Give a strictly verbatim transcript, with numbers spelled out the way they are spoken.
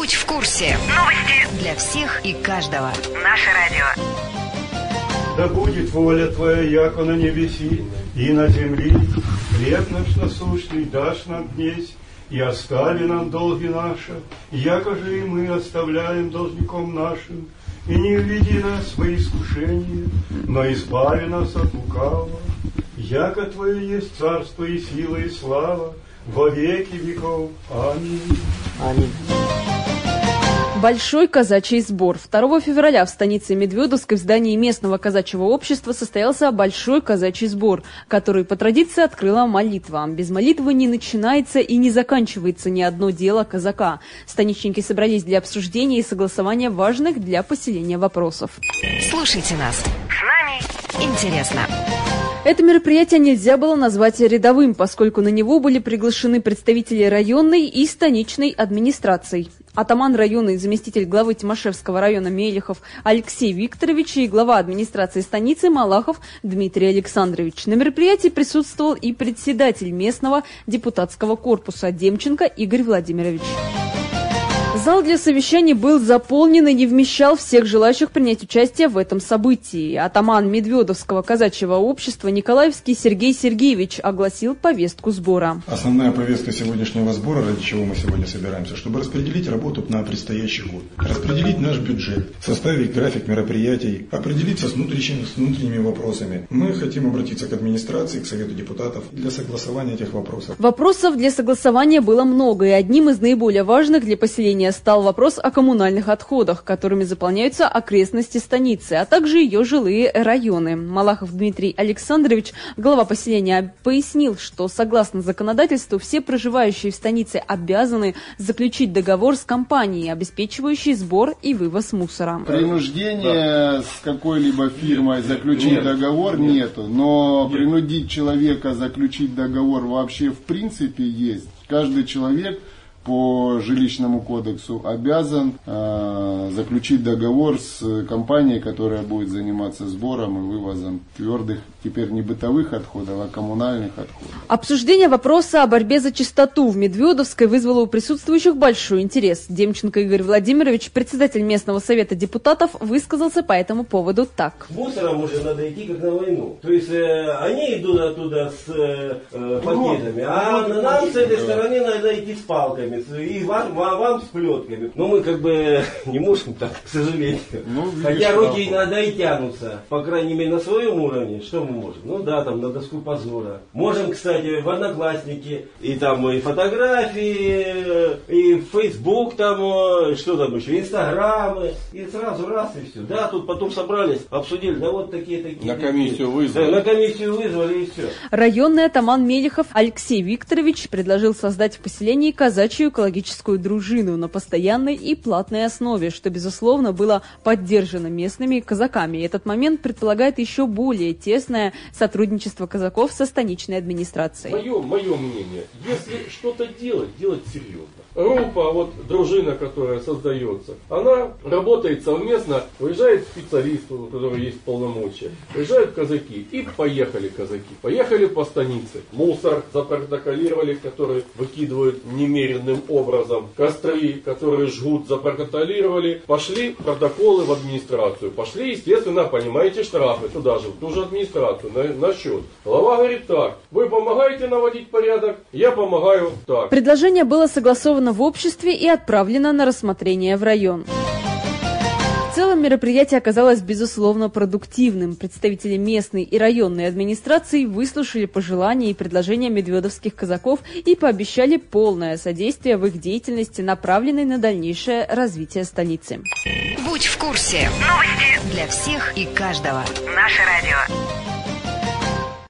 Будь в курсе. Новости для всех и каждого. Наше радио. Да будет воля Твоя, яко на небеси и на земли. Хлеб наш насущный дашь нам днесь, и остави нам долги наши, яко же и мы оставляем должником нашим. И не введи нас в свои искушения, но избави нас от лукавого. Яко Твое есть царство и сила и слава во веки веков. Аминь. Аминь. Большой казачий сбор. второго февраля в станице Медведовской в здании местного казачьего общества состоялся большой казачий сбор, который по традиции открыла молитва. Без молитвы не начинается и не заканчивается ни одно дело казака. Станичники собрались для обсуждения и согласования важных для поселения вопросов. Слушайте нас. С нами интересно. Это мероприятие нельзя было назвать рядовым, поскольку на него были приглашены представители районной и станичной администраций. Атаман района и заместитель главы Тимошевского района Мелихов Алексей Викторович и глава администрации станицы Малахов Дмитрий Александрович. На мероприятии присутствовал и председатель местного депутатского корпуса Демченко Игорь Владимирович. Зал для совещаний был заполнен и не вмещал всех желающих принять участие в этом событии. Атаман Медведовского казачьего общества Николаевский Сергей Сергеевич огласил повестку сбора. Основная повестка сегодняшнего сбора, ради чего мы сегодня собираемся, чтобы распределить работу на предстоящий год, распределить наш бюджет, составить график мероприятий, определиться с внутренними, с внутренними вопросами. Мы хотим обратиться к администрации, к Совету депутатов для согласования этих вопросов. Вопросов для согласования было много, и одним из наиболее важных для поселения стал вопрос о коммунальных отходах, которыми заполняются окрестности станицы, а также ее жилые районы. Малахов Дмитрий Александрович, глава поселения, пояснил, что согласно законодательству все проживающие в станице обязаны заключить договор с компанией, обеспечивающей сбор и вывоз мусора. Принуждения с какой-либо фирмой заключить нет, договор нет. нету, но нет. Принудить человека заключить договор вообще в принципе есть. Каждый человек по жилищному кодексу обязан э, заключить договор с компанией, которая будет заниматься сбором и вывозом твердых, теперь не бытовых отходов, а коммунальных отходов. Обсуждение вопроса о борьбе за чистоту в Медведовской вызвало у присутствующих большой интерес. Демченко Игорь Владимирович, председатель местного совета депутатов, высказался по этому поводу так. Мусором уже надо идти как на войну. То есть э, они идут оттуда с э, пакетами, а нам с этой стороны надо идти с палками. И вам, вам с плетками. Но мы как бы не можем так, к сожалению. Ну, хотя руки иногда и тянутся. По крайней мере, на своем уровне. Что мы можем? Ну да, там на доску позора. Можем, кстати, в Одноклассники. И там и фотографии, и в Facebook там, что там еще, Инстаграмы. И сразу раз и все. Да, тут потом собрались, обсудили. Да вот такие-такие. На комиссию вызвали. Да, на комиссию вызвали и все. Районный атаман Мелихов Алексей Викторович предложил создать в поселении казачью экологическую дружину на постоянной и платной основе, что, безусловно, было поддержано местными казаками. И этот момент предполагает еще более тесное сотрудничество казаков со станичной администрацией. Мое, мое мнение, если что-то делать, делать серьезно. Группа, вот дружина, которая создается, она работает совместно, выезжает специалист, у которого есть полномочия, выезжают казаки, и поехали казаки, поехали по станице. Мусор запротоколировали, который выкидывают немеренным образом, костры, которые жгут, запротоколировали, пошли протоколы в администрацию, пошли, естественно, понимаете, штрафы туда же, в ту же администрацию, на, на счет. Глава говорит так, вы помогаете наводить порядок, я помогаю так. Предложение было согласовано в обществе и отправлено на рассмотрение в район. В целом мероприятие оказалось, безусловно, продуктивным. Представители местной и районной администрации выслушали пожелания и предложения медведовских казаков и пообещали полное содействие в их деятельности, направленной на дальнейшее развитие столицы. Будь в курсе. Новости для всех и каждого. Наше радио.